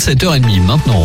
7h30 maintenant.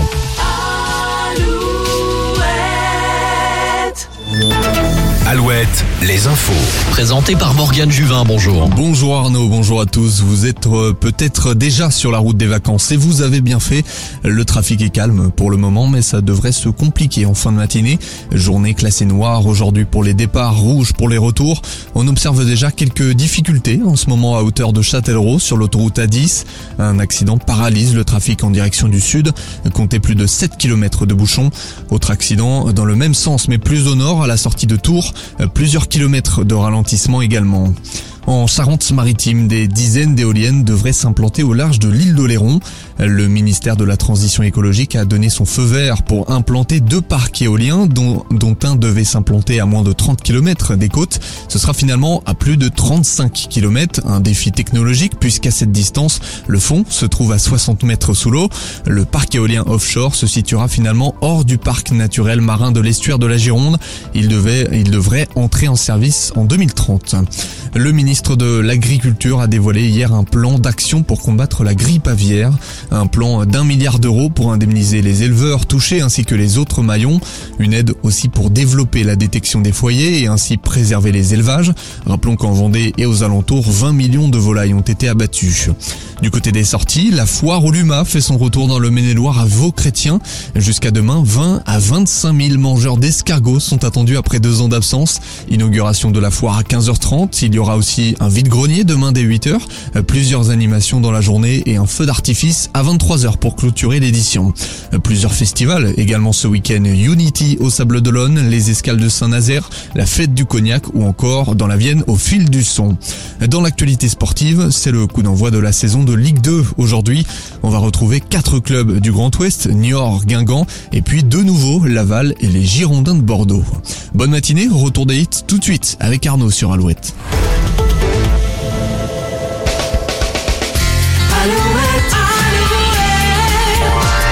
Alouette, les infos. Présenté par Morgane Juvin, bonjour. Bonjour Arnaud, bonjour à tous. Vous êtes peut-être déjà sur la route des vacances et vous avez bien fait. Le trafic est calme pour le moment, mais ça devrait se compliquer en fin de matinée. Journée classée noire aujourd'hui pour les départs, rouge pour les retours. On observe déjà quelques difficultés en ce moment à hauteur de Châtellerault sur l'autoroute A10. Un accident paralyse le trafic en direction du sud. Comptez plus de 7 km de bouchons. Autre accident dans le même sens mais plus au nord à la sortie de Tours. Plusieurs kilomètres de ralentissement également. En Charente-Maritime, des dizaines d'éoliennes devraient s'implanter au large de l'île d'Oléron. Le ministère de la Transition écologique a donné son feu vert pour implanter 2 parcs éoliens, dont un devait s'implanter à moins de 30 km des côtes. Ce sera finalement à plus de 35 km, un défi technologique puisqu'à cette distance, le fond se trouve à 60 mètres sous l'eau. Le parc éolien offshore se situera finalement hors du parc naturel marin de l'estuaire de la Gironde. Il devrait entrer en service en 2030. Le ministre de l'Agriculture a dévoilé hier un plan d'action pour combattre la grippe aviaire. Un plan d'1 milliard d'euros pour indemniser les éleveurs touchés ainsi que les autres maillons. Une aide aussi pour développer la détection des foyers et ainsi préserver les élevages. Rappelons qu'en Vendée et aux alentours, 20 millions de volailles ont été abattues. Du côté des sorties, la foire au Luma fait son retour dans le Maine-et-Loire à Vaux-Chrétien. Jusqu'à demain, 20 à 25 000 mangeurs d'escargots sont attendus après 2 ans d'absence. Inauguration de la foire à 15h30. Il y aura aussi un vide-grenier demain dès 8h. Plusieurs animations dans la journée et un feu d'artifice à 23h pour clôturer l'édition. Plusieurs festivals également ce week-end. Unity au Sable d'Olonne, les Escales de Saint-Nazaire, la Fête du Cognac ou encore dans la Vienne au Fil du Son. Dans l'actualité sportive, c'est le coup d'envoi de la saison de Ligue 2. Aujourd'hui, on va retrouver 4 clubs du Grand Ouest, Niort, Guingamp et puis 2 nouveaux, Laval et les Girondins de Bordeaux. Bonne matinée, retour des hits tout de suite avec Arnaud sur Alouette.